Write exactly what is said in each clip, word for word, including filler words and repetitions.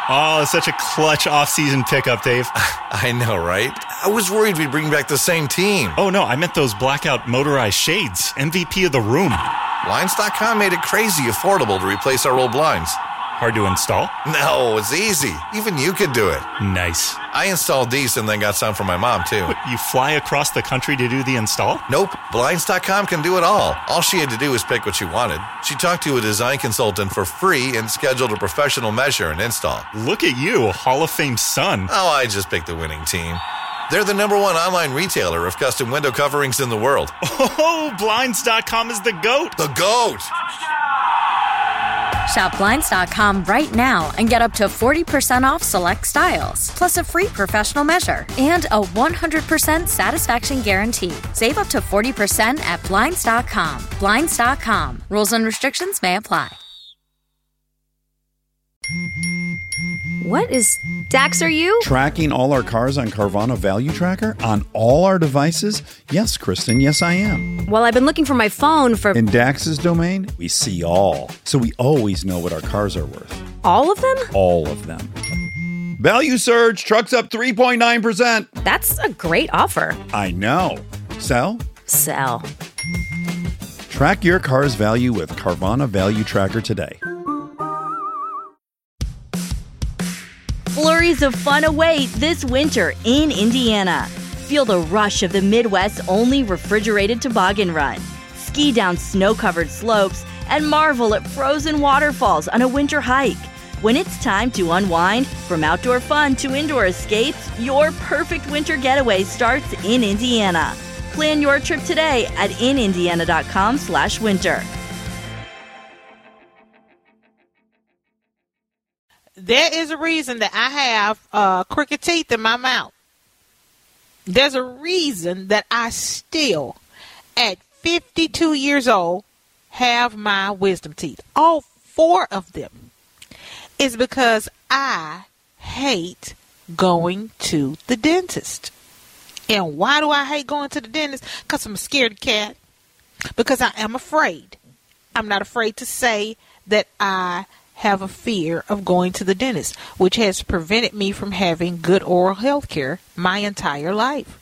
Oh, such a clutch off-season pickup, Dave. I know, right? I was worried we'd bring back the same team. Oh, no, I meant those blackout motorized shades. M V P of the room. Blinds dot com made it crazy affordable to replace our old blinds. Hard to install? No, it's easy. Even you could do it. Nice. I installed these and then got some for my mom, too. What, you fly across the country to do the install? Nope. Blinds dot com can do it all. All she had to do was pick what she wanted. She talked to a design consultant for free and scheduled a professional measure and install. Look at you, Hall of Fame son. Oh, I just picked the winning team. They're the number one online retailer of custom window coverings in the world. Oh, Blinds dot com is the GOAT. The GOAT! Shop Blinds dot com right now and get up to forty percent off select styles, plus a free professional measure and a one hundred percent satisfaction guarantee. Save up to forty percent at Blinds dot com. Blinds dot com. Rules and restrictions may apply. What is... Dax, are you? Tracking all our cars on Carvana Value Tracker on all our devices? Yes, Kristen, yes I am. Well, I've been looking for my phone for... In Dax's domain, we see all. So we always know what our cars are worth. All of them? All of them. Value surge, trucks up three point nine percent. That's a great offer. I know. Sell? Sell. Track your car's value with Carvana Value Tracker today. Flurries of fun await this winter in Indiana. Feel the rush of the Midwest's only refrigerated toboggan run. Ski down snow-covered slopes and marvel at frozen waterfalls on a winter hike. When it's time to unwind, from outdoor fun to indoor escapes, your perfect winter getaway starts in Indiana. Plan your trip today at in indiana dot com slash winter. There is a reason that I have uh, crooked teeth in my mouth. There's a reason that I still, at fifty-two years old, have my wisdom teeth. All four of them. It's because I hate going to the dentist. And why do I hate going to the dentist? Because I'm a scaredy cat. Because I am afraid. I'm not afraid to say that I have a fear of going to the dentist, which has prevented me from having good oral health care my entire life.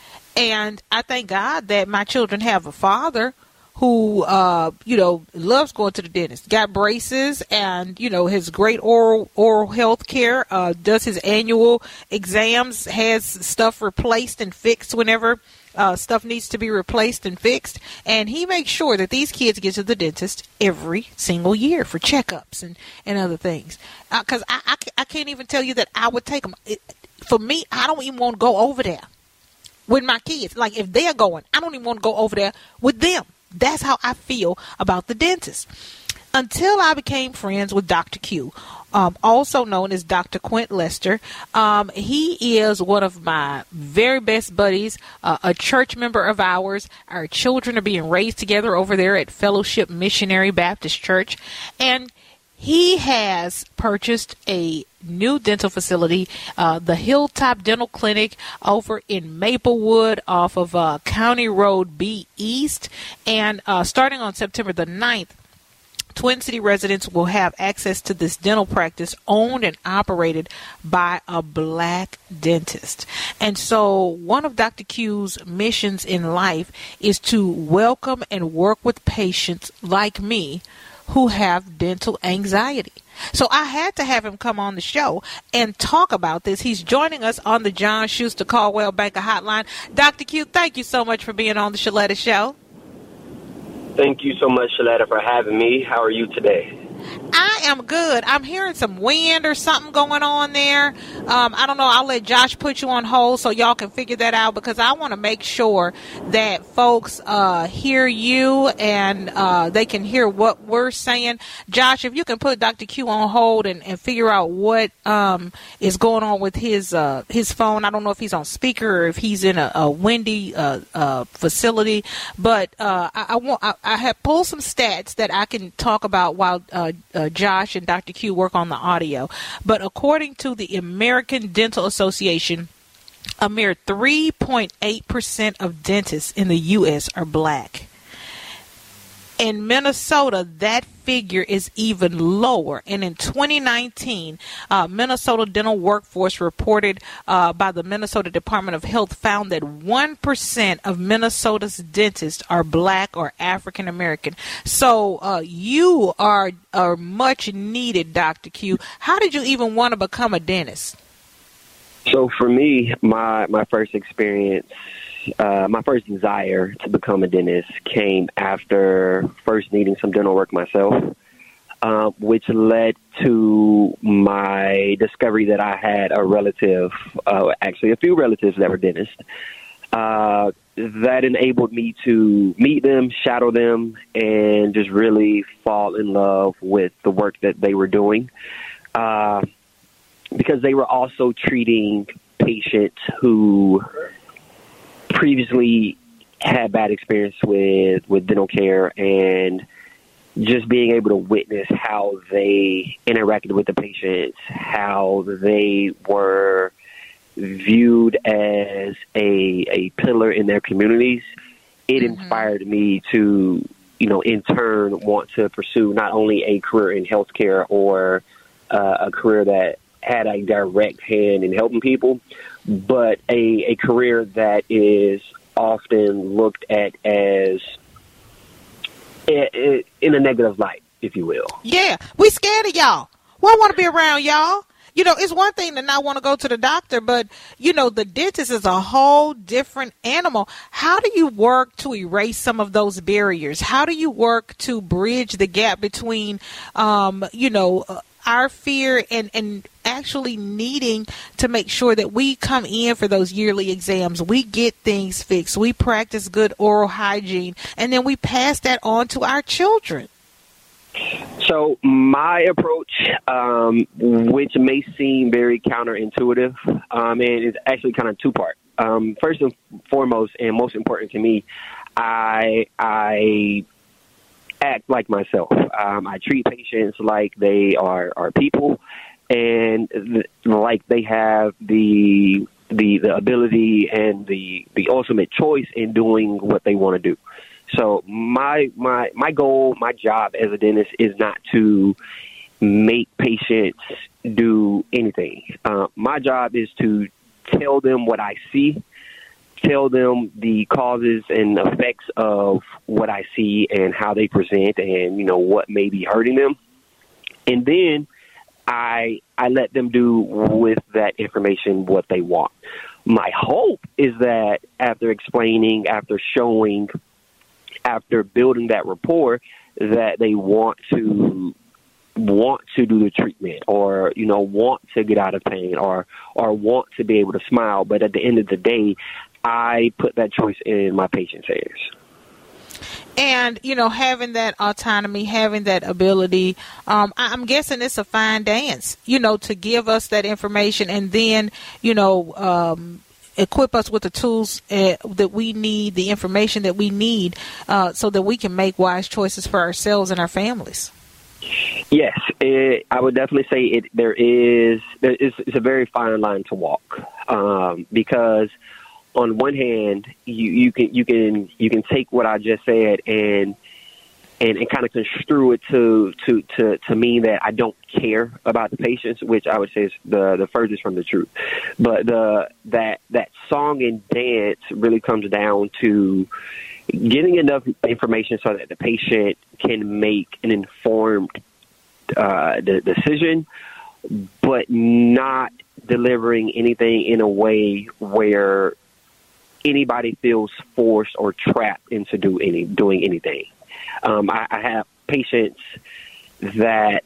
And I thank God that my children have a father who, uh, you know, loves going to the dentist, got braces and, you know, has great oral oral health care, uh, does his annual exams, has stuff replaced and fixed whenever uh, stuff needs to be replaced and fixed. And he makes sure that these kids get to the dentist every single year for checkups and, and other things. Because uh, I, I, I can't even tell you that I would take them. It, for me, I don't even want to go over there with my kids. Like, if they're going, I don't even want to go over there with them. That's how I feel about the dentist. Until I became friends with Doctor Q, um, also known as Doctor Quint Lester. Um, he is one of my very best buddies, uh, a church member of ours. Our children are being raised together over there at Fellowship Missionary Baptist Church. And he has purchased a new dental facility, uh, the Hilltop Dental Clinic over in Maplewood off of uh, County Road B East. And uh, starting on September the ninth, Twin City residents will have access to this dental practice owned and operated by a black dentist. And so one of Doctor Q's missions in life is to welcome and work with patients like me who have dental anxiety. So I had to have him come on the show and talk about this. He's joining us on the John Schuster Caldwell Banker Hotline. Doctor Q, thank you so much for being on the Shaletta Show. Thank you so much, Shaletta, for having me. How are you today? I am good. I'm hearing some wind or something going on there. Um, I don't know. I'll let Josh put you on hold so y'all can figure that out, because I want to make sure that folks uh, hear you and uh, they can hear what we're saying. Josh, if you can put Doctor Q on hold and, and figure out what um, is going on with his uh, his phone. I don't know if he's on speaker or if he's in a, a windy uh, uh, facility, but uh, I, I want I, I have pulled some stats that I can talk about while uh, uh, Josh and Doctor Q work on the audio. But according to the American Dental Association, a mere three point eight percent of dentists in the U S are black. In Minnesota, that figure is even lower. And in twenty nineteen, uh, Minnesota dental workforce reported uh, by the Minnesota Department of Health found that one percent of Minnesota's dentists are black or African American. So uh, you are, are much needed, Doctor Q. How did you even want to become a dentist? So for me, my, my first experience, uh, my first desire to become a dentist came after first needing some dental work myself, uh, which led to my discovery that I had a relative, uh, actually a few relatives that were dentists. Uh, that enabled me to meet them, shadow them, and just really fall in love with the work that they were doing. Uh, because they were also treating patients who previously had bad experience with, with dental care, and just being able to witness how they interacted with the patients, how they were viewed as a a pillar in their communities, it mm-hmm. inspired me to, you know, in turn want to pursue not only a career in healthcare or uh, a career that had a direct hand in helping people, but a, a career that is often looked at as a, in a negative light, if you will. Yeah, we scared of y'all. We don't want to be around y'all. You know, it's one thing to not want to go to the doctor, but, you know, the dentist is a whole different animal. How do you work to erase some of those barriers? How do you work to bridge the gap between, um, you know, uh, our fear and, and actually needing to make sure that we come in for those yearly exams, we get things fixed, we practice good oral hygiene, and then we pass that on to our children? So my approach, um, which may seem very counterintuitive, um, and it's actually kind of two-part. Um, first and foremost, and most important to me, I I act like myself. Um, I treat patients like they are, are people, and th- like they have the the the ability and the the ultimate choice in doing what they want to do. So my my my goal, my job as a dentist is not to make patients do anything. Uh, my job is to tell them what I see, tell them the causes and effects of what I see and how they present, and you know what may be hurting them, and then I I let them do with that information what they want. My hope is that after explaining, after showing, after building that rapport, that they want to want to do the treatment, or you know want to get out of pain, or or want to be able to smile. But at the end of the day, I put that choice in my patient's hands. And, you know, having that autonomy, having that ability, um, I'm guessing it's a fine dance, you know, to give us that information and then, you know, um, equip us with the tools uh, that we need, the information that we need, uh, so that we can make wise choices for ourselves and our families. Yes, it, I would definitely say it. There is, there is it's a very fine line to walk, um, because on one hand, you, you can you can you can take what I just said and and, and kind of construe it to, to, to, to mean that I don't care about the patients, which I would say is the, the furthest from the truth. But the that that song and dance really comes down to getting enough information so that the patient can make an informed uh, de- decision, but not delivering anything in a way where anybody feels forced or trapped into do any doing anything. Um, I, I have patients that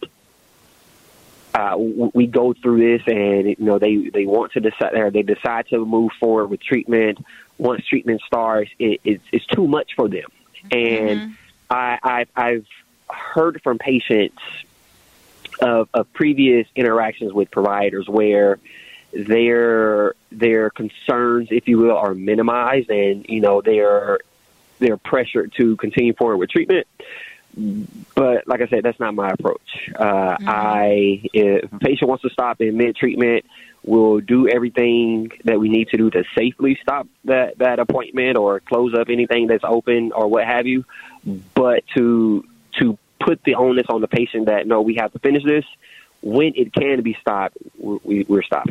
uh, w- we go through this, and you know they, they want to decide, or they decide to move forward with treatment. Once treatment starts, it, it's, it's too much for them, and mm-hmm. I, I, I've heard from patients of, of previous interactions with providers where their their concerns, if you will, are minimized, and you know they're they're pressured to continue forward with treatment. But like I said, that's not my approach. Uh, mm-hmm. I if a patient wants to stop in mid treatment, We'll do everything that we need to do to safely stop that, that appointment or close up anything that's open or what have you. But to to put the onus on the patient that, no, we have to finish this, when it can be stopped, we, we're stopping.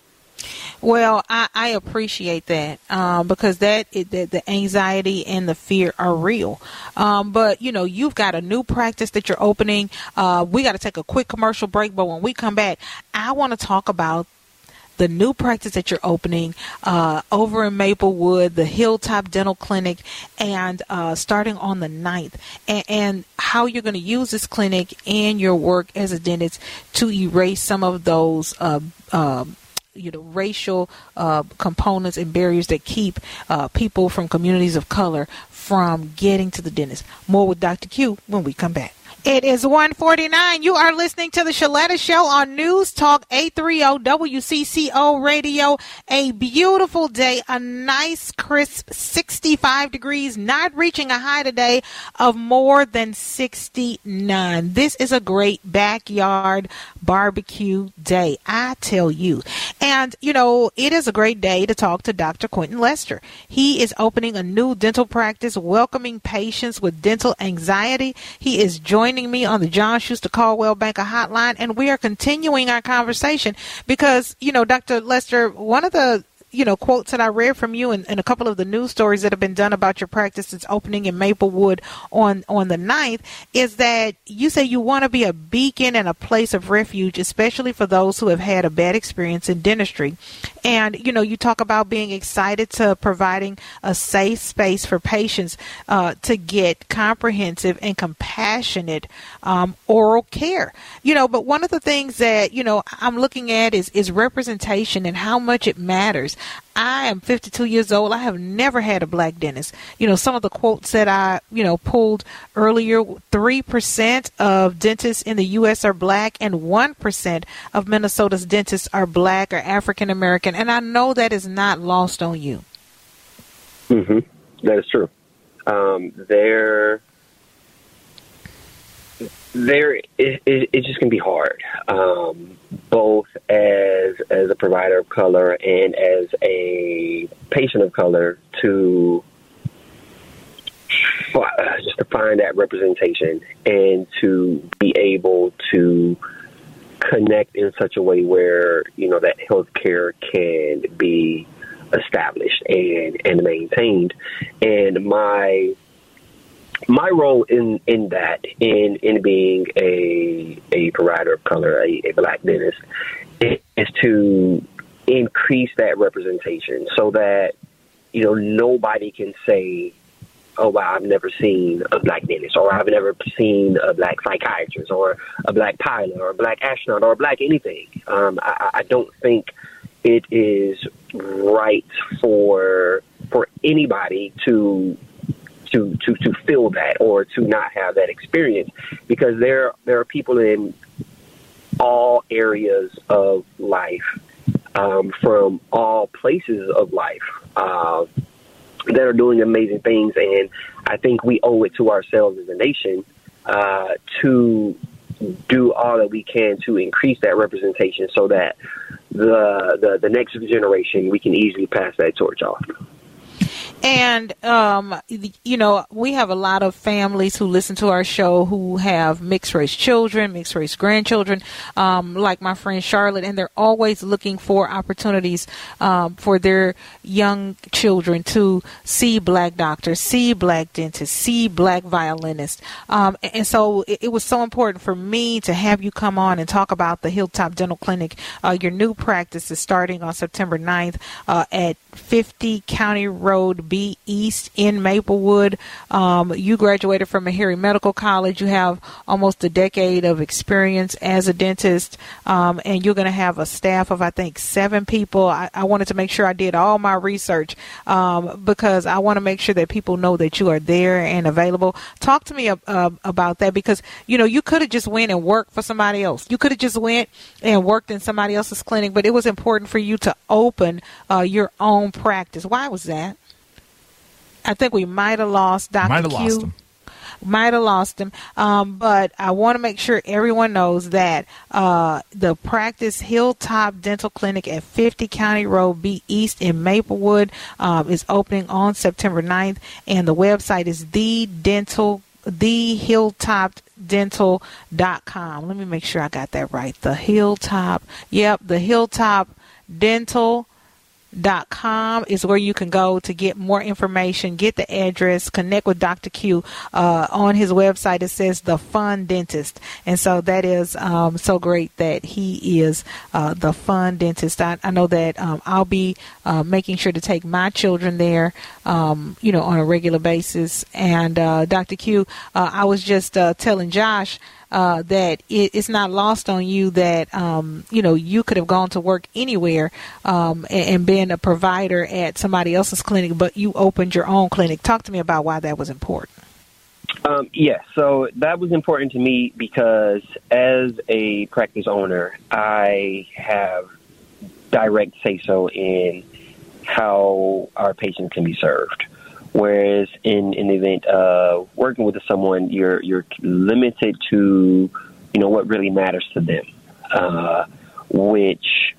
Well, I, I appreciate that um, because that it, the, the anxiety and the fear are real. Um, but, you know, you've got a new practice that you're opening. Uh, we got to take a quick commercial break. But when we come back, I want to talk about the new practice that you're opening uh, over in Maplewood, the Hilltop Dental Clinic, and uh, starting on the ninth, and, and how you're going to use this clinic in your work as a dentist to erase some of those uh, uh, you know, racial uh, components and barriers that keep uh, people from communities of color from getting to the dentist. More with Doctor Q when we come back. It is one forty-nine. You are listening to the Shaletta Show on News Talk eight thirty W C C O Radio. A beautiful day, a nice crisp sixty-five degrees, not reaching a high today of more than sixty-nine. This is a great backyard barbecue day, I tell you. And, you know, it is a great day to talk to Doctor Quentin Lester. He is opening a new dental practice, welcoming patients with dental anxiety. He is joining me on the John Schuster Caldwell Banker Hotline, and we are continuing our conversation because, you know, Doctor Lester, one of the you know, quotes that I read from you and, and a couple of the news stories that have been done about your practice that's opening in Maplewood on, on the ninth is that you say you want to be a beacon and a place of refuge, especially for those who have had a bad experience in dentistry. And, you know, you talk about being excited to providing a safe space for patients uh, to get comprehensive and compassionate um, oral care. You know, but one of the things that, you know, I'm looking at is, is representation and how much it matters. I am fifty-two years old. I have never had a black dentist. You know, some of the quotes that I, you know, pulled earlier, three percent of dentists in the U S are black and one percent of Minnesota's dentists are black or African American. And I know that is not lost on you. Mm-hmm. That is true. Um, there, there, it, it, it's just going to be hard, um, both as as a provider of color and as a patient of color, to just to find that representation and to be able to connect in such a way where, you know, that healthcare can be established and, and maintained. And my my role in, in that, in in being a a provider of color, a, a black dentist, is to increase that representation so that, you know, nobody can say, oh, wow, I've never seen a black dentist, or I've never seen a black psychiatrist, or a black pilot, or a black astronaut, or a black anything. Um, I, I don't think it is right for for anybody to to to to feel that or to not have that experience, because there there are people in all areas of life, um, from all places of life, uh, that are doing amazing things. And I think we owe it to ourselves as a nation uh, to do all that we can to increase that representation so that the, the, the next generation, we can easily pass that torch off. And, um, you know, we have a lot of families who listen to our show who have mixed race children, mixed race grandchildren, um, like my friend Charlotte, and they're always looking for opportunities um, for their young children to see black doctors, see black dentists, see black violinists. Um, and so it, it was so important for me to have you come on and talk about the Hilltop Dental Clinic. Uh, your new practice is starting on September ninth uh, at fifty County Road B East in Maplewood. Um, you graduated from Meharry Medical College. You have almost a decade of experience as a dentist, um, and you're going to have a staff of, I think, seven people. I, I wanted to make sure I did all my research um, because I want to make sure that people know that you are there and available. Talk to me uh, about that, because, you know, you could have just went and worked for somebody else. You could have just went and worked in somebody else's clinic, but it was important for you to open uh, your own practice. Why was that? I think we might have lost Doctor Might have Q. lost him. Might have lost him. Um, but I want to make sure everyone knows that uh, the Practice Hilltop Dental Clinic at fifty County Road B East in Maplewood um, is opening on September ninth, and the website is the dental the hilltop dental dot com. Let me make sure I got that right. The Hilltop. Yep, the hilltop dental dot com is where you can go to get more information, get the address, connect with Doctor Q. Uh, on his website, it says The Fun Dentist. And so that is um, so great that he is uh, the Fun Dentist. I, I know that um, I'll be uh, making sure to take my children there, um, you know, on a regular basis. And uh, Doctor Q, uh, I was just uh, telling Josh Uh, that it, it's not lost on you that, um, you know, you could have gone to work anywhere um, and, and been a provider at somebody else's clinic, but you opened your own clinic. Talk to me about why that was important. Um, yes, so that was important to me because as a practice owner, I have direct say-so in how our patients can be served. Whereas in, in the event of working with someone, you're you're limited to, you know, what really matters to them. Uh, which,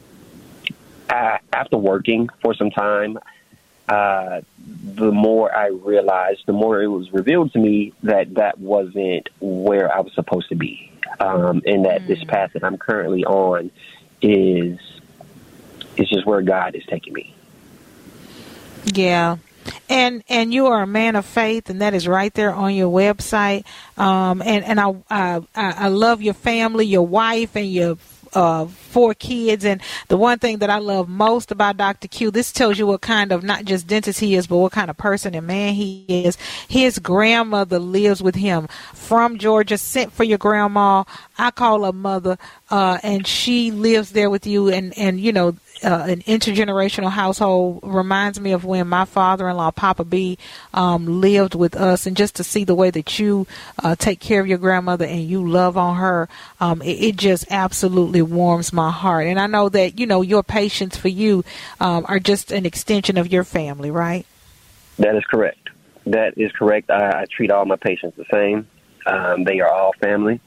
uh, after working for some time, uh, the more I realized, the more it was revealed to me that that wasn't where I was supposed to be, um, and that mm. this path that I'm currently on is is just where God is taking me. Yeah. And and you are a man of faith, and that is right there on your website. Um, and and I, I I love your family, your wife, and your uh, four kids. And the one thing that I love most about Doctor Q, this tells you what kind of not just dentist he is, but what kind of person and man he is. His grandmother lives with him from Georgia, sent for your grandma. I call her mother, uh, and she lives there with you. And and you know. Uh, an intergenerational household reminds me of when my father-in-law, Papa B, um, lived with us, and just to see the way that you uh, take care of your grandmother and you love on her, um, it, it just absolutely warms my heart. And I know that, you know, your patients for you um, are just an extension of your family, right? That is correct. That is correct. I, I treat all my patients the same. Um, they are all family.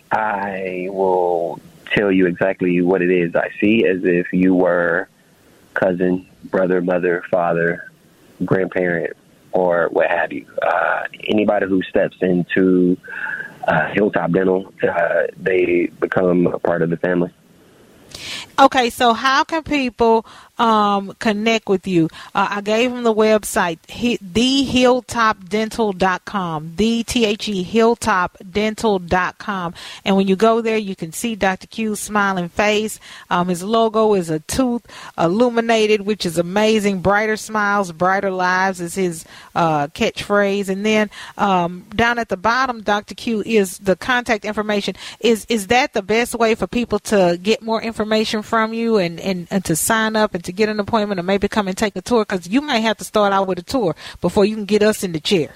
I will tell you exactly what it is I see as if you were cousin, brother, mother, father, grandparent, or what have you. Uh, anybody who steps into uh, Hilltop Dental, uh, they become a part of the family. Okay, so how can people um, connect with you? Uh, I gave them the website, the hilltop dental dot com, the T H E hilltop dental dot com. And when you go there, you can see Doctor Q's smiling face. Um, his logo is a tooth illuminated, which is amazing. Brighter smiles, brighter lives is his uh, catchphrase. And then um, down at the bottom, Doctor Q, is the contact information. Is is that the best way for people to get more information from you and, and, and to sign up and to get an appointment or maybe come and take a tour? Because you might have to start out with a tour before you can get us in the chair.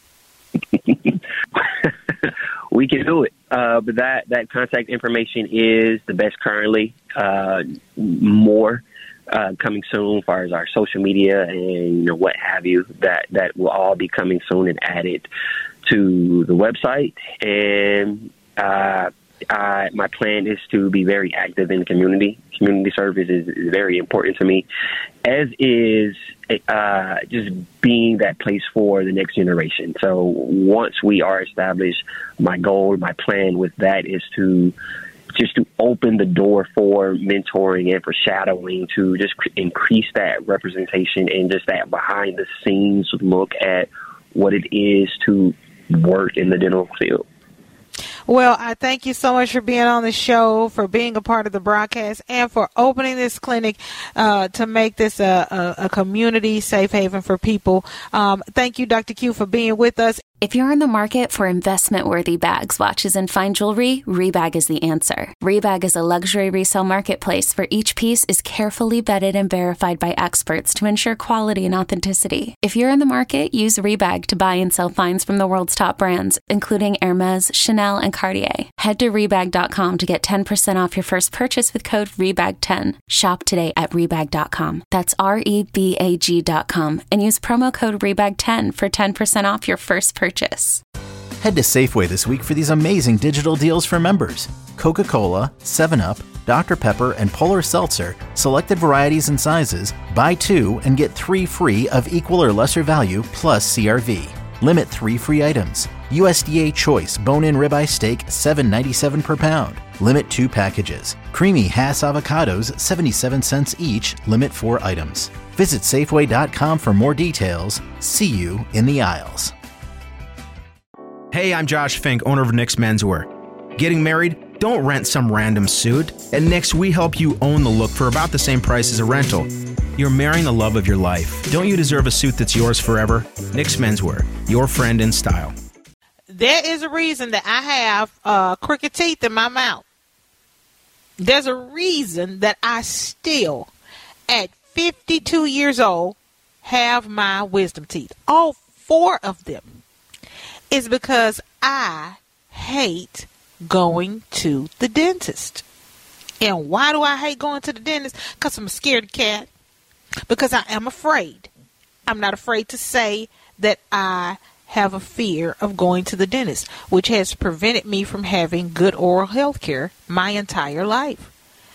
We can do it. Uh, but that, that contact information is the best currently. Uh, more uh, coming soon as far as our social media and you know, what have you. That, that will all be coming soon and added to the website. And uh Uh, my plan is to be very active in the community. Community service is, is very important to me, as is uh, just being that place for the next generation. So once we are established, my goal, my plan with that is to just to open the door for mentoring and for shadowing, to just increase that representation and just that behind the scenes look at what it is to work in the dental field. Well, I thank you so much for being on the show, for being a part of the broadcast, and for opening this clinic uh, to make this a, a, a community safe haven for people. Um, thank you, Doctor Q, for being with us. If you're in the market for investment-worthy bags, watches, and fine jewelry, Rebag is the answer. Rebag is a luxury resale marketplace where each piece is carefully vetted and verified by experts to ensure quality and authenticity. If you're in the market, use Rebag to buy and sell finds from the world's top brands, including Hermes, Chanel, and Cartier. Head to Rebag dot com to get ten percent off your first purchase with code Rebag ten. Shop today at Rebag dot com. That's R E B A G dot com. And use promo code Rebag ten for ten percent off your first purchase. Head to Safeway this week for these amazing digital deals for members. Coca-Cola, seven up, Doctor Pepper, and Polar Seltzer, selected varieties and sizes, buy two and get three free of equal or lesser value plus C R V. Limit three free items. U S D A Choice bone-in ribeye steak, seven ninety-seven per pound. Limit two packages. Creamy Hass avocados, seventy-seven cents each. Limit four items. Visit Safeway dot com for more details. See you in the aisles. Hey, I'm Josh Fink, owner of Nick's Menswear. Getting married? Don't rent some random suit. At Nick's, we help you own the look for about the same price as a rental. You're marrying the love of your life. Don't you deserve a suit that's yours forever? Nick's Menswear, your friend in style. There is a reason that I have uh, crooked teeth in my mouth. There's a reason that I still, at fifty-two years old, have my wisdom teeth. All four of them. Is because I hate going to the dentist. And why do I hate going to the dentist? Because I'm a scaredy cat. Because I am afraid. I'm not afraid to say that I have a fear of going to the dentist, which has prevented me from having good oral health care my entire life.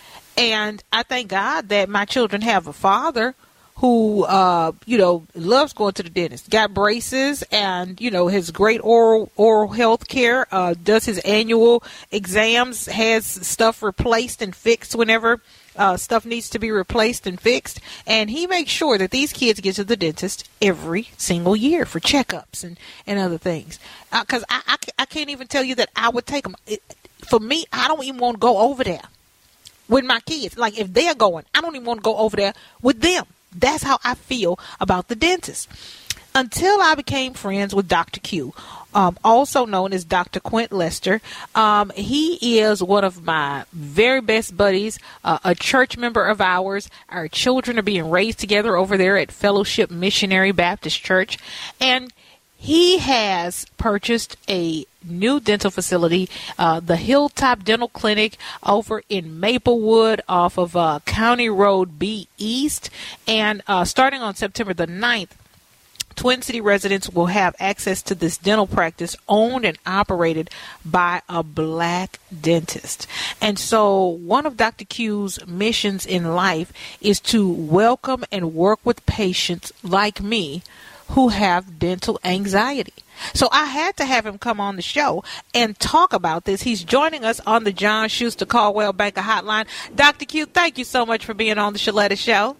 And I thank God that my children have a father who, uh, you know, loves going to the dentist, got braces and, you know, has great oral oral health care, uh, does his annual exams, has stuff replaced and fixed whenever uh, stuff needs to be replaced and fixed. And he makes sure that these kids get to the dentist every single year for checkups and, and other things. Because uh, I, I, I can't even tell you that I would take them. It, for me, I don't even want to go over there with my kids. Like, if they're going, I don't even want to go over there with them. That's how I feel about the dentist. Until I became friends with Doctor Q, um, also known as Doctor Quint Lester. Um, he is one of my very best buddies, uh, a church member of ours. Our children are being raised together over there at Fellowship Missionary Baptist Church. And he has purchased a new dental facility, uh, the Hilltop Dental Clinic over in Maplewood off of uh, County Road B East. And uh, starting on September the ninth, Twin City residents will have access to this dental practice owned and operated by a black dentist. And so one of Doctor Q's missions in life is to welcome and work with patients like me who have dental anxiety. So I had to have him come on the show and talk about this. He's joining us on the John Schuster Caldwell Banker Hotline. Doctor Q, thank you so much for being on the Shaletta Show.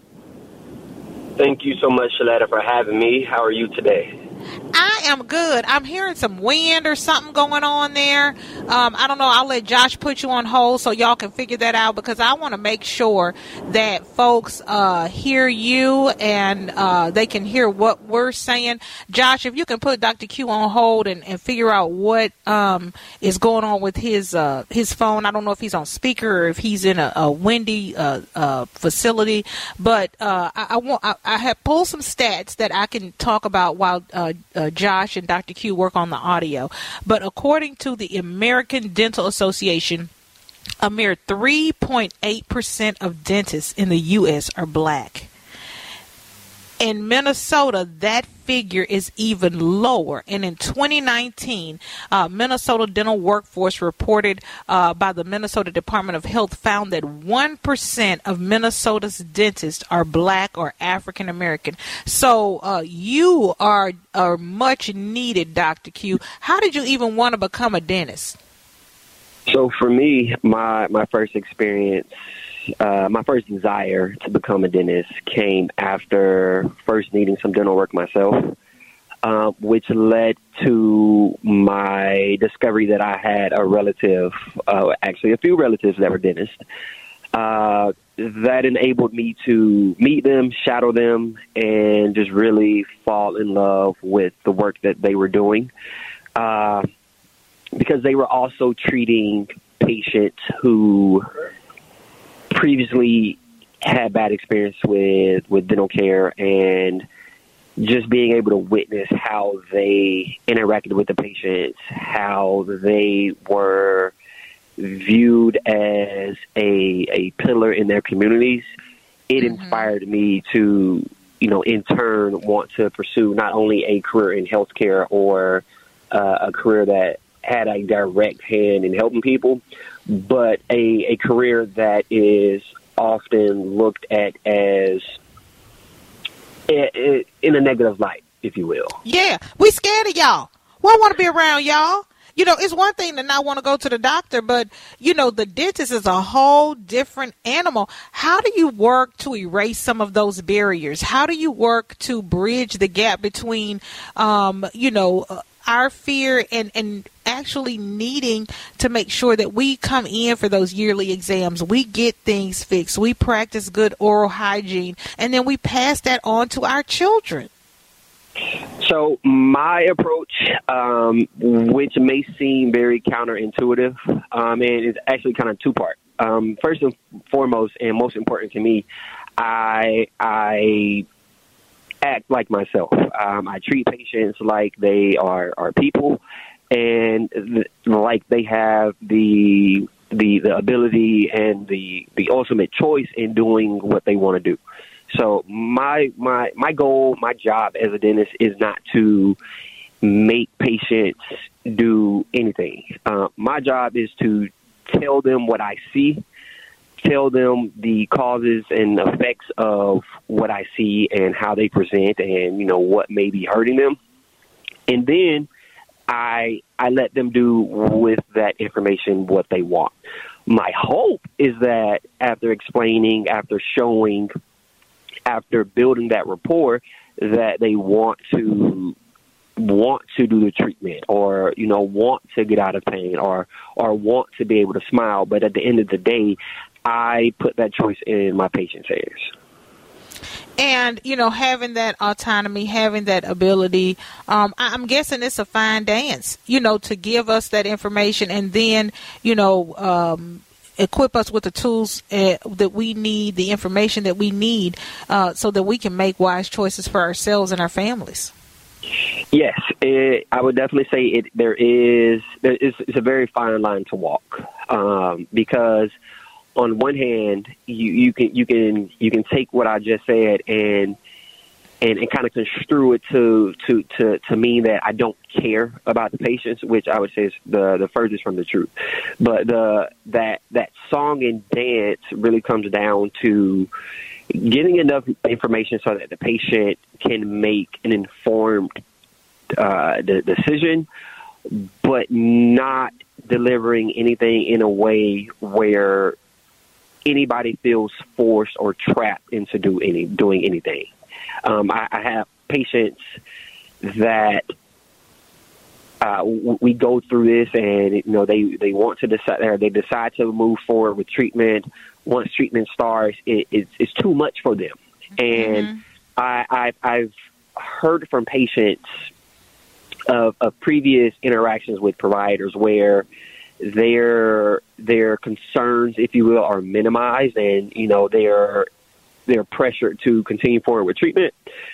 Thank you so much, Shaletta, for having me. How are you today? I am good. I'm hearing some wind or something going on there. Um, I don't know. I'll let Josh put you on hold so y'all can figure that out, because I want to make sure that folks uh, hear you and uh, they can hear what we're saying. Josh, if you can put Doctor Q on hold and, and figure out what um, is going on with his uh, his phone. I don't know if he's on speaker or if he's in a, a windy uh, uh, facility, but uh, I, I want I, I have pulled some stats that I can talk about while uh, uh, Josh and Doctor Q work on the audio. But according to the American Dental Association, a mere three point eight percent of dentists in the U S are black. In Minnesota, that figure is even lower. And in twenty nineteen, uh, Minnesota dental workforce reported uh, by the Minnesota Department of Health found that one percent of Minnesota's dentists are black or African American. So uh, you are, are much needed, Doctor Q. How did you even want to become a dentist? So for me, my, my first experience, Uh, my first desire to become a dentist came after first needing some dental work myself, uh, which led to my discovery that I had a relative, uh, actually a few relatives that were dentists. Uh, that enabled me to meet them, shadow them, and just really fall in love with the work that they were doing, uh, because they were also treating patients who previously had bad experience with, with dental care, and just being able to witness how they interacted with the patients, how they were viewed as a a pillar in their communities, it mm-hmm. inspired me to, you know, in turn want to pursue not only a career in healthcare or uh, a career that had a direct hand in helping people, but a, a career that is often looked at as a, a, in a negative light, if you will. Yeah, we scared of y'all. We don't want to be around y'all. You know, it's one thing to not want to go to the doctor, but, you know, the dentist is a whole different animal. How do you work to erase some of those barriers? How do you work to bridge the gap between, um, you know, uh, our fear and, and actually needing to make sure that we come in for those yearly exams, we get things fixed, we practice good oral hygiene, and then we pass that on to our children? So my approach, um, which may seem very counterintuitive, um, and it's actually kind of two-part. Um, first and foremost, and most important to me, I I act like myself. Um, I treat patients like they are, are people, and th- like they have the the the ability and the the ultimate choice in doing what they want to do. So my my my goal, my job as a dentist is not to make patients do anything. Uh, my job is to tell them what I see, tell them the causes and effects of what I see and how they present and, you know, what may be hurting them. And then I I let them do with that information what they want. My hope is that after explaining, after showing, after building that rapport, that they want to want to do the treatment, or, you know, want to get out of pain, or or want to be able to smile. But at the end of the day, I put that choice in my patient's hands. And, you know, having that autonomy, having that ability, um, I'm guessing it's a fine dance, you know, to give us that information and then, you know, um, equip us with the tools uh, that we need, the information that we need, uh, so that we can make wise choices for ourselves and our families. Yes, it, I would definitely say it. There is, there is it's a very fine line to walk, um, because on one hand, you, you can you can you can take what I just said and and, and kind of construe it to, to, to, to mean that I don't care about the patients, which I would say is the, the furthest from the truth. But the that that song and dance really comes down to getting enough information so that the patient can make an informed uh, the decision, but not delivering anything in a way where anybody feels forced or trapped into do any doing anything. Um, I, I have patients that uh, w- we go through this, and you know they, they want to decide, or they decide to move forward with treatment. Once treatment starts, it, it's, it's too much for them, and mm-hmm. I, I, I've heard from patients of, of previous interactions with providers where their their concerns, if you will, are minimized, and you know they're they're pressured to continue forward with treatment.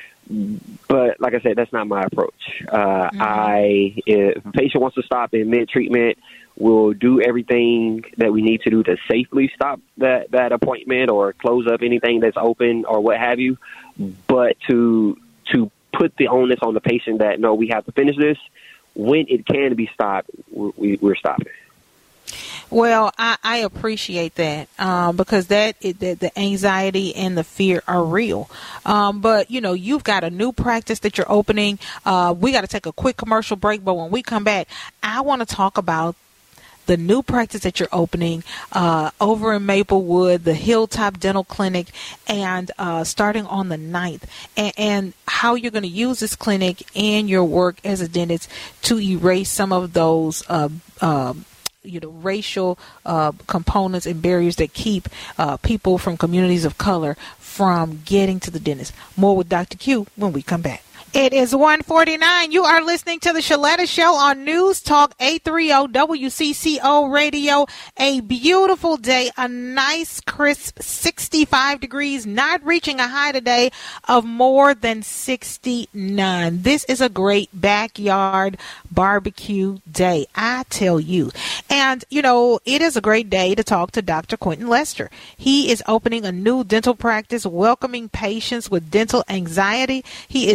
But like I said, that's not my approach. Uh, mm-hmm. I, if a patient wants to stop in mid-treatment, we'll do everything that we need to do to safely stop that, that appointment or close up anything that's open or what have you. But to to put the onus on the patient that, no, we have to finish this, when it can be stopped, we, we're stopping. Well, I, I appreciate that um, because that it, the, the anxiety and the fear are real. Um, but, you know, you've got a new practice that you're opening. Uh, we got to take a quick commercial break. But when we come back, I want to talk about the new practice that you're opening uh, over in Maplewood, the Hilltop Dental Clinic, and uh, starting on the ninth, and, and how you're going to use this clinic and your work as a dentist to erase some of those uh, uh, you know, racial uh, components and barriers that keep uh, people from communities of color from getting to the dentist. More with Doctor Q when we come back. It is one forty-nine. You are listening to the Shaletta Show on News Talk eight thirty W C C O Radio. A beautiful day, a nice crisp sixty-five degrees, not reaching a high today of more than sixty-nine. This is a great backyard barbecue day, I tell you. And, you know, it is a great day to talk to Doctor Quentin Lester. He is opening a new dental practice, welcoming patients with dental anxiety. He is joining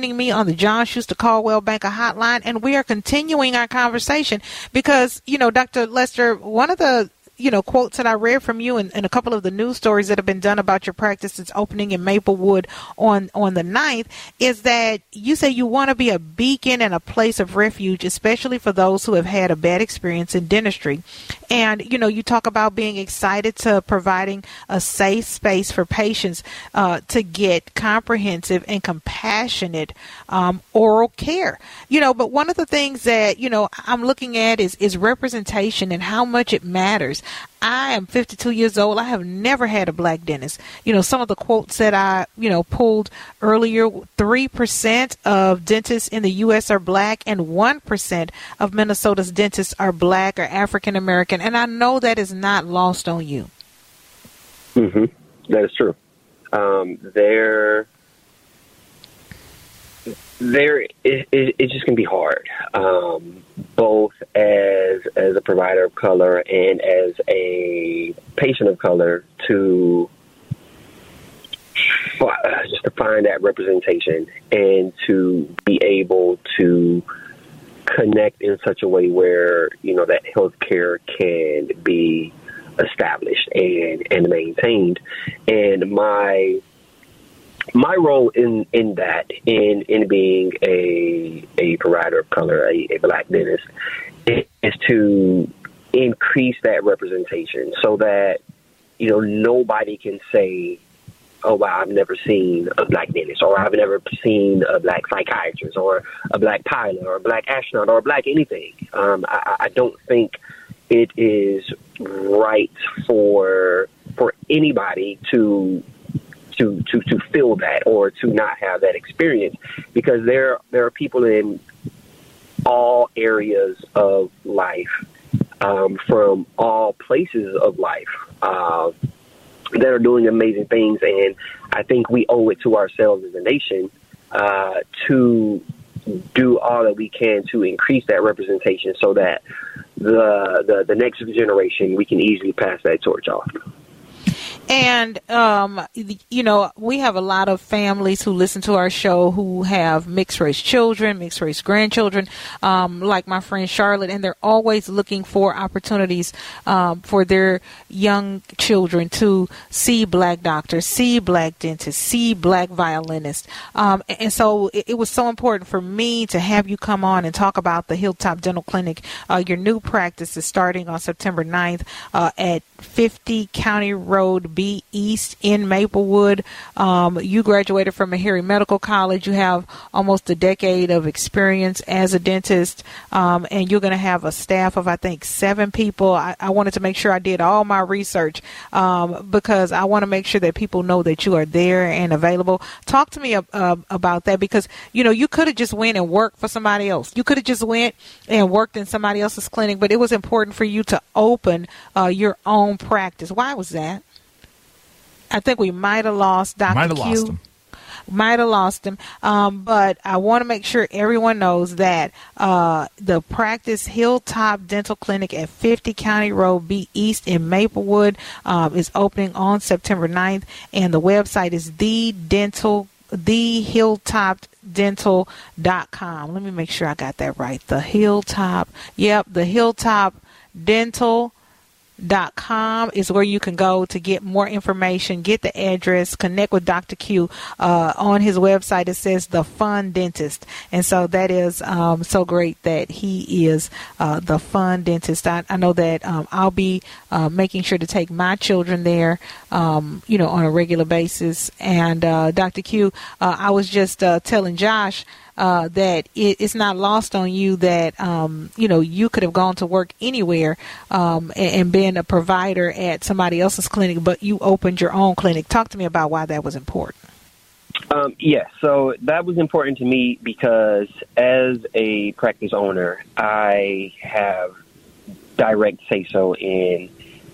joining me on the John Schuster Caldwell Banker Hotline, and we are continuing our conversation because, you know, Doctor Lester, one of the you know, quotes that I read from you and, and a couple of the news stories that have been done about your practice that's opening in Maplewood on, on the ninth is that you say you want to be a beacon and a place of refuge, especially for those who have had a bad experience in dentistry. And, you know, you talk about being excited to providing a safe space for patients uh, to get comprehensive and compassionate um, oral care. You know, but one of the things that, you know, I'm looking at is, is representation and how much it matters. I am fifty-two years old. I have never had a black dentist. You know, some of the quotes that I, you know, pulled earlier, three percent of dentists in the U S are black and one percent of Minnesota's dentists are black or African American. And I know that is not lost on you. Mm-hmm. That is true. Um, there, there, it, it, it's just going to be hard, um, both as as a provider of color and as a patient of color, to uh, just to find that representation and to be able to connect in such a way where, you know, that healthcare can be established and, and maintained. And my my role in, in that, in in being a a provider of color, a, a black dentist, is to increase that representation so that, you know, nobody can say, oh, wow, I've never seen a black dentist, or I've never seen a black psychiatrist, or a black pilot, or a black astronaut, or a black anything. Um, I, I don't think it is right for for anybody to to to to feel that or to not have that experience, because there there are people in all areas of life, um, from all places of life, uh, that are doing amazing things. And I think we owe it to ourselves as a nation uh, to do all that we can to increase that representation so that the, the, the next generation, we can easily pass that torch off. And, um, you know, we have a lot of families who listen to our show who have mixed-race children, mixed-race grandchildren, um, like my friend Charlotte, and they're always looking for opportunities um, for their young children to see black doctors, see black dentists, see black violinists. Um, and so it, it was so important for me to have you come on and talk about the Hilltop Dental Clinic. Uh, your new practice is starting on September ninth uh, at fifty County Road B East in Maplewood. Um, you graduated from Meharry Medical College. You have almost a decade of experience as a dentist, um, and you're going to have a staff of, I think, seven people. I, I wanted to make sure I did all my research um, because I want to make sure that people know that you are there and available. Talk to me uh, about that, because, you know, you could have just went and worked for somebody else. You could have just went and worked in somebody else's clinic, but it was important for you to open uh, your own practice. Why was that? I think we might have lost Doctor Might have Q. lost him. Might have lost him. Um, but I want to make sure everyone knows that uh, the practice Hilltop Dental Clinic at fifty County Road B East in Maplewood um, is opening on September ninth, and the website is the dental the hilltop dental dot com. Let me make sure I got that right. The Hilltop. Yep, the Hilltop Dental dot com is where you can go to get more information, get the address, connect with Doctor Q. Uh, on his website, it says The Fun Dentist. And so that is um, so great that he is uh, the Fun Dentist. I, I know that um, I'll be uh, making sure to take my children there, um, you know, on a regular basis. And uh, Doctor Q, uh, I was just uh, telling Josh Uh, that it, it's not lost on you that, um, you know, you could have gone to work anywhere um, and, and been a provider at somebody else's clinic, but you opened your own clinic. Talk to me about why that was important. Um, yes, yeah, so that was important to me because as a practice owner, I have direct say-so in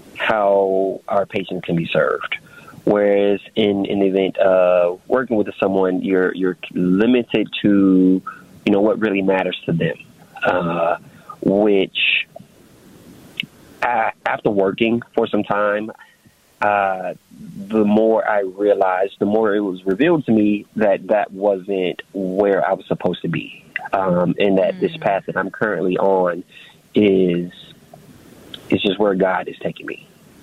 how our patients can be served. Whereas in, in the event of working with someone, you're you're limited to, you know, what really matters to them. Uh, which uh, after working for some time, uh, the more I realized, the more it was revealed to me that that wasn't where I was supposed to be. Um, and that mm. this path that I'm currently on is, is just where God is taking me.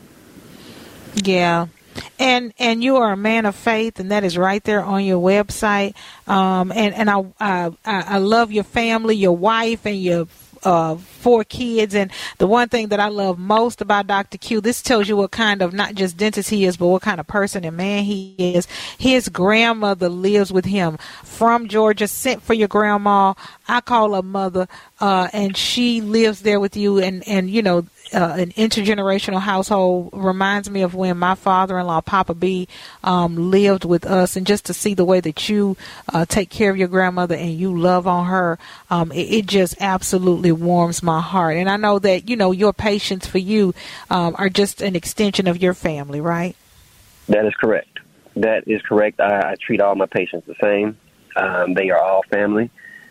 Yeah. And and you are a man of faith, and that is right there on your website. Um, and and I, I I love your family, your wife, and your uh, four kids. And the one thing that I love most about Doctor Q, this tells you what kind of not just dentist he is, but what kind of person and man he is. His grandmother lives with him from Georgia, sent for your grandma. I call her mother, uh, and she lives there with you. And and you know. Uh, an intergenerational household reminds me of when my father-in-law, Papa B, um, lived with us, and just to see the way that you uh, take care of your grandmother and you love on her, um, it, it just absolutely warms my heart. And I know that, you know, your patients for you um, are just an extension of your family, right? That is correct. That is correct. I, I treat all my patients the same. Um, they are all family.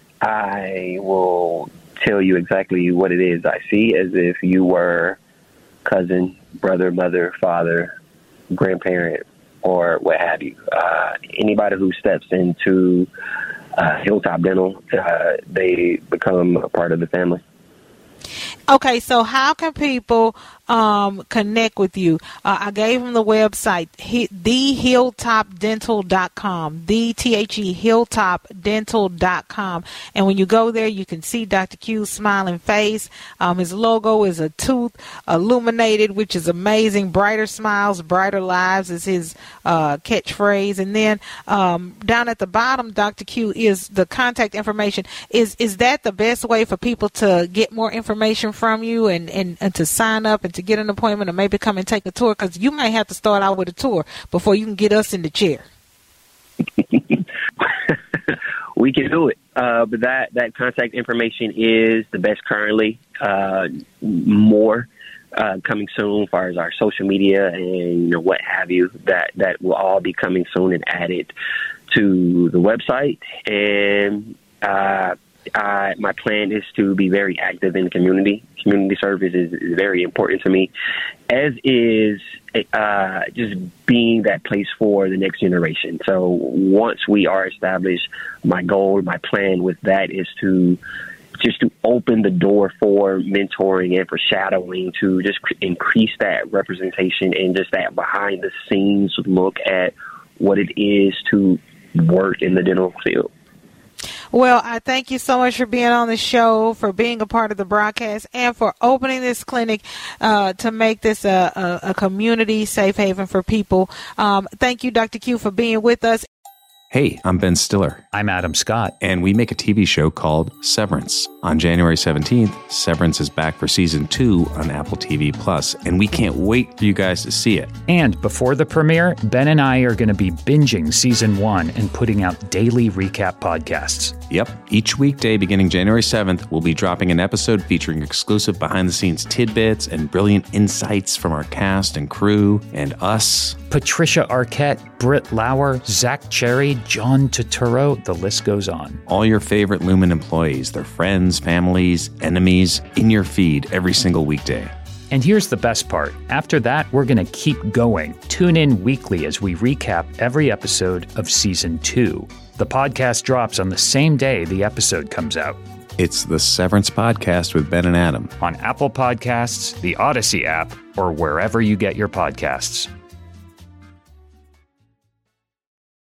I will tell you exactly what it is I see, as if you were cousin, brother, mother, father, grandparent, or what have you. Uh, anybody who steps into uh, Hilltop Dental, uh, they become a part of the family. Okay, so how can people um, connect with you? Uh, I gave them the website, he, the hilltop dental dot com, the T H E hilltop dental dot com. And when you go there, you can see Doctor Q's smiling face. Um, his logo is a tooth illuminated, which is amazing. Brighter smiles, brighter lives is his uh, catchphrase. And then um, down at the bottom, Doctor Q, is the contact information. Is is that the best way for people to get more information from you and, and, and to sign up and to get an appointment or maybe come and take a tour? Because you might have to start out with a tour before you can get us in the chair. We can do it. Uh, but that, that contact information is the best currently. Uh, more uh, coming soon as far as our social media and you know, what have you. That, that will all be coming soon and added to the website. And uh Uh, my plan is to be very active in the community. Community service is, is very important to me, as is uh, just being that place for the next generation. So once we are established, my goal, my plan with that is to just to open the door for mentoring and for shadowing, to just increase that representation and just that behind the scenes look at what it is to work in the dental field. Well, I thank you so much for being on the show, for being a part of the broadcast, and for opening this clinic uh, to make this a, a, a community safe haven for people. Um, thank you, Doctor Q, for being with us. Hey, I'm Ben Stiller. I'm Adam Scott. And we make a T V show called Severance. On January seventeenth, Severance is back for season two on Apple T V Plus, and we can't wait for you guys to see it. And before the premiere, Ben and I are going to be binging season one and putting out daily recap podcasts. Yep. Each weekday beginning January seventh, we'll be dropping an episode featuring exclusive behind-the-scenes tidbits and brilliant insights from our cast and crew and us. Patricia Arquette, Britt Lauer, Zach Cherry, John Turturro, the list goes on. All your favorite Lumen employees, their friends, families, enemies, in your feed every single weekday. And here's the best part. After that, we're going to keep going. Tune in weekly as we recap every episode of season two. The podcast drops on the same day the episode comes out. It's the Severance Podcast with Ben and Adam. On Apple Podcasts, the Odyssey app, or wherever you get your podcasts.